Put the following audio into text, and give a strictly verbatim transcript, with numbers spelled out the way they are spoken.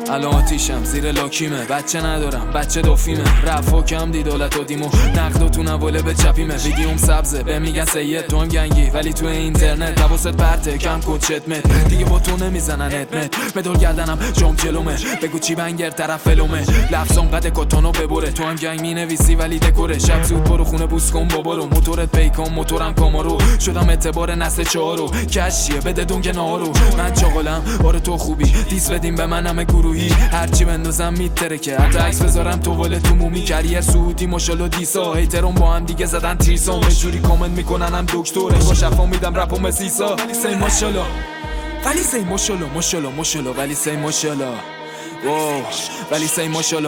الان آتیشم زیر لاکیمه، بچه ندارم بچه دافیمه، رفا کم دی دولت و دیمو نقد و تو نواله به چپیمه، ویدیوم سبزه به میگن سید تو هم گنگی ولی تو اینترنت حواست پرته کم کد چتمت دیگه با تو نمیزنن ادمت، مدال گردنم جام جلومه، بگو چی بنگر طرف فلومه، لفظام قد کاتانو ببره، تو هم گنگ مینویسی ولی دکوره، شب زود برو خونه بوس کن بابا رو، موتورت پیکان موتورم کامارو، شدم اعتبار نسل چهارو، کشیه بده دونگ نهارو، من چاقلم باره تو خوبی، دیس بدیم به من همه گروهی، هرچی بندازم میترکه، حتی عکس بذارم تو وله تو مومی، کریر سعودی ماشالله دیسا، هیترون با هم دیگه زدن تیرسام، یه جوری کامنت میکنن هم دکتر، با شفا میدم رپو مسیسا، ولی سی ماشالله ولی سی ماشالله ماشالله ماشالله ولی سی ماشالله واو ولی سی ماشالله